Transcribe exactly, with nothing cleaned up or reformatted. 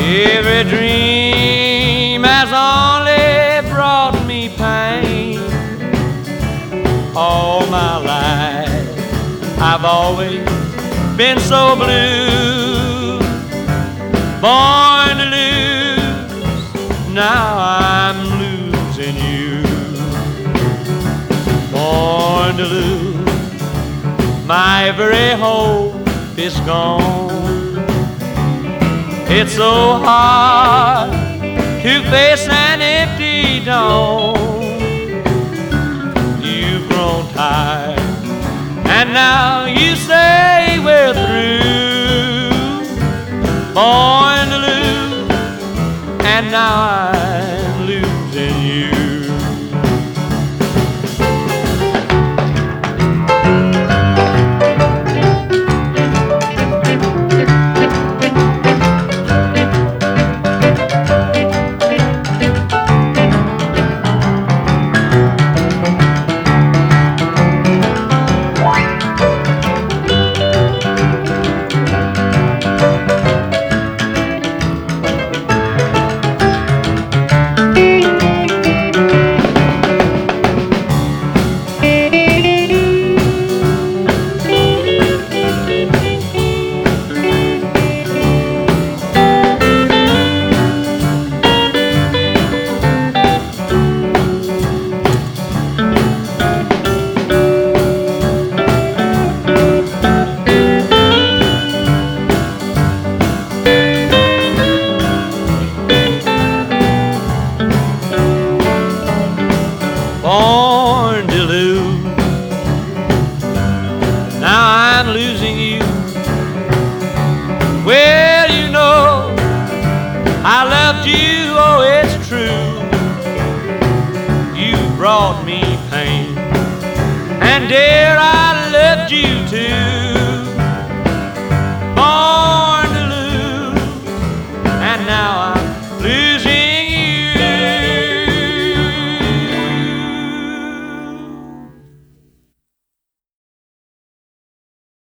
Every dream has only brought me pain. All my life I've always been so blue, born to lose, now I'm losing you. Born to lose, my every hope is gone. It's so hard to face an empty dawn. You've grown tired, and now you say we're through. Born to lose, and now I'm losing you. Born to lose, now I'm losing you. Well, you know I loved you, oh it's true. You brought me pain, and dear I loved you too. Born to lose, and now